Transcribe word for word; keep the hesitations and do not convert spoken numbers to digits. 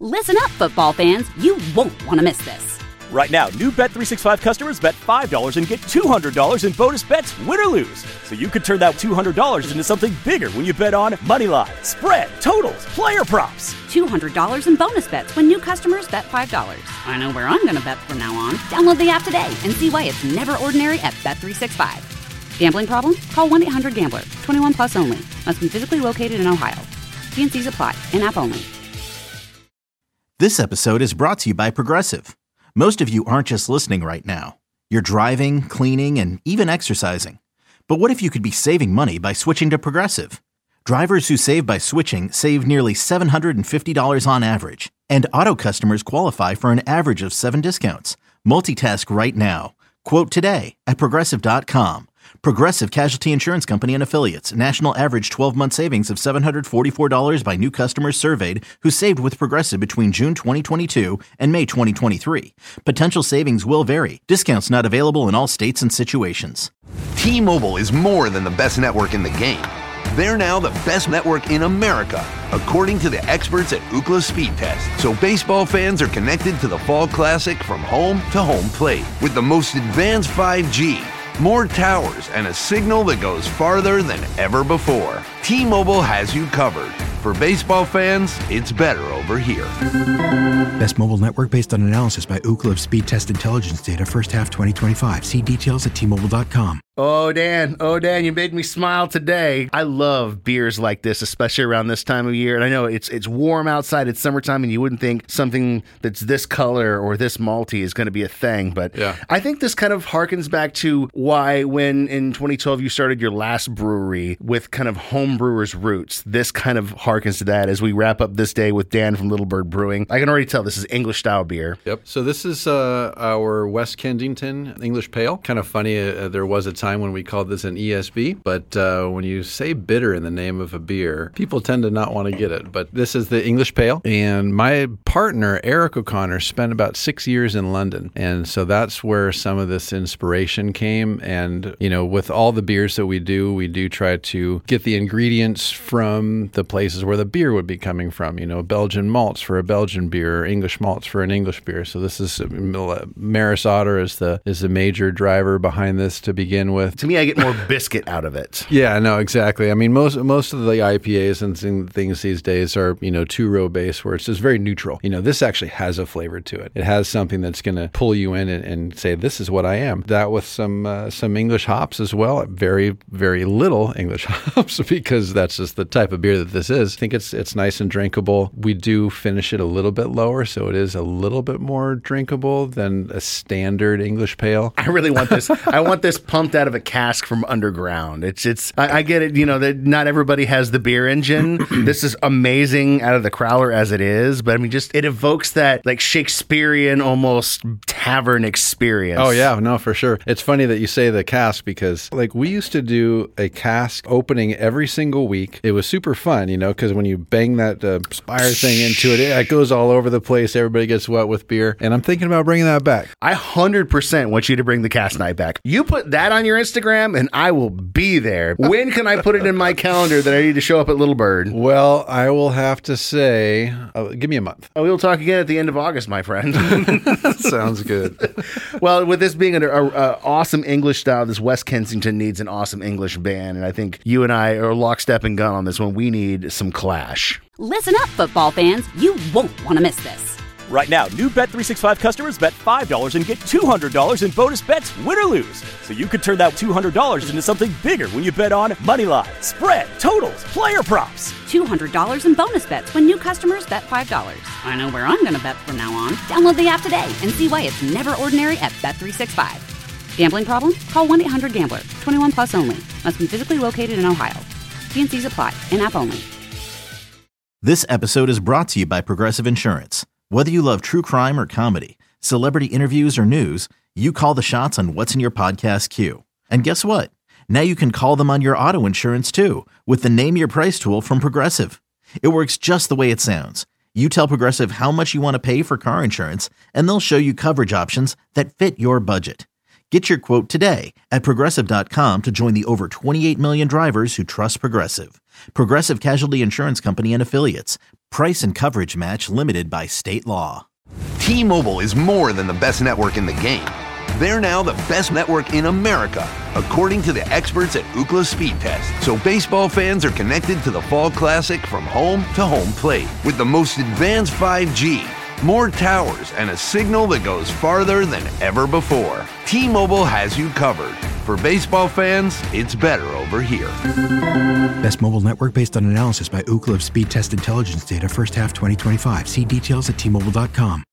Listen up, football fans. You won't want to miss this. Right now, new Bet three sixty-five customers bet five dollars and get two hundred dollars in bonus bets, win or lose. So you could turn that two hundred dollars into something bigger when you bet on money line, spread, totals, player props. two hundred dollars in bonus bets when new customers bet five dollars. I know where I'm going to bet from now on. Download the app today and see why it's never ordinary at Bet three sixty-five. Gambling problem? Call one eight hundred gambler. twenty-one plus only. Must be physically located in Ohio. T and C's apply. In-app only. This episode is brought to you by Progressive. Most of you aren't just listening right now. You're driving, cleaning, and even exercising. But what if you could be saving money by switching to Progressive? Drivers who save by switching save nearly seven hundred fifty dollars on average. And auto customers qualify for an average of seven discounts. Multitask right now. Quote today at Progressive dot com. Progressive Casualty Insurance Company and Affiliates. National average twelve-month savings of seven hundred forty-four dollars by new customers surveyed who saved with Progressive between June twenty twenty-two and May twenty twenty-three. Potential savings will vary. Discounts not available in all states and situations. T-Mobile is more than the best network in the game. They're now the best network in America, according to the experts at Ookla Speed Test. So baseball fans are connected to the Fall Classic from home to home plate with the most advanced five G, more towers, and a signal that goes farther than ever before. T-Mobile has you covered. For baseball fans, it's better over here. Best mobile network based on analysis by Ookla of Speed Test Intelligence data first half twenty twenty-five. See details at T Mobile dot com. Oh, Dan. Oh, Dan, you made me smile today. I love beers like this, especially around this time of year. And I know it's it's warm outside. It's summertime, and you wouldn't think something that's this color or this malty is going to be a thing. But yeah. I think this kind of harkens back to why when in twenty twelve you started your last brewery with kind of home brewers' roots. This kind of harkens to that as we wrap up this day with Dan from Little Bird Brewing. I can already tell this is English-style beer. Yep. So this is uh, our West Kensington English Pale. Kind of funny, uh, there was a time when we called this an E S B, but uh, when you say bitter in the name of a beer, people tend to not want to get it. But this is the English Pale, and my partner, Eric O'Connor, spent about six years in London, and so that's where some of this inspiration came. And, you know, with all the beers that we do, we do try to get the ingredients from the places where the beer would be coming from, you know, Belgian malts for a Belgian beer, or English malts for an English beer. So this is, uh, Maris Otter is the, is the major driver behind this to begin with. To me, I get more biscuit out of it. Yeah, no, exactly. I mean, most most of the I P As and things these days are, you know, two-row base where it's just very neutral. You know, this actually has a flavor to it. It has something that's going to pull you in and, and say, this is what I am. That with some uh, some English hops as well. Very, very little English hops because that's just the type of beer that this is. I think it's it's nice and drinkable. We do finish it a little bit lower, so it is a little bit more drinkable than a standard English Pale. I really want this. I want this pumped out of a cask from underground. It's it's. I, I get it. You know that not everybody has the beer engine. This is amazing out of the crowler as it is, but I mean, just it evokes that like Shakespearean almost tavern experience. Oh yeah, no, for sure. It's funny that you say the cask because like we used to do a cask opening every single week. It was super fun, you know, because when you bang that uh, spire thing into it, it goes all over the place. Everybody gets wet with beer, and I'm thinking about bringing that back. I one hundred percent want you to bring the cask night back. You put that on your Instagram, and I will be there. When can I put it in my calendar that I need to show up at Little Bird? Well, I will have to say, uh, give me a month. Oh, we'll talk again at the end of August, my friend. Sounds good. Well, with this being an a, a awesome English style, this West Kensington needs an awesome English band, and I think you and I are lockstep and gun on this one. We need some Clash. Listen up, football fans. You won't want to miss this. Right now, new Bet three sixty-five customers bet five dollars and get two hundred dollars in bonus bets, win or lose. So you could turn that two hundred dollars into something bigger when you bet on money line, spread, totals, player props. two hundred dollars in bonus bets when new customers bet five dollars. I know where I'm going to bet from now on. Download the app today and see why it's never ordinary at Bet three sixty-five. Gambling problem? Call one eight hundred gambler. twenty-one plus only. Must be physically located in Ohio. T and C's apply. In-app only. This episode is brought to you by Progressive Insurance. Whether you love true crime or comedy, celebrity interviews or news, you call the shots on what's in your podcast queue. And guess what? Now you can call them on your auto insurance too with the Name Your Price tool from Progressive. It works just the way it sounds. You tell Progressive how much you want to pay for car insurance, and they'll show you coverage options that fit your budget. Get your quote today at Progressive dot com to join the over twenty-eight million drivers who trust Progressive. Progressive Casualty Insurance Company and Affiliates. Price and coverage match limited by state law. T-Mobile is more than the best network in the game. They're now the best network in America, according to the experts at Ookla Speed Test. So baseball fans are connected to the Fall Classic from home to home plate with the most advanced five G, more towers, and a signal that goes farther than ever before. T-Mobile has you covered. For baseball fans, it's better over here. Best mobile network based on analysis by Ookla of Speed Test Intelligence data first half twenty twenty-five. See details at T Mobile dot com.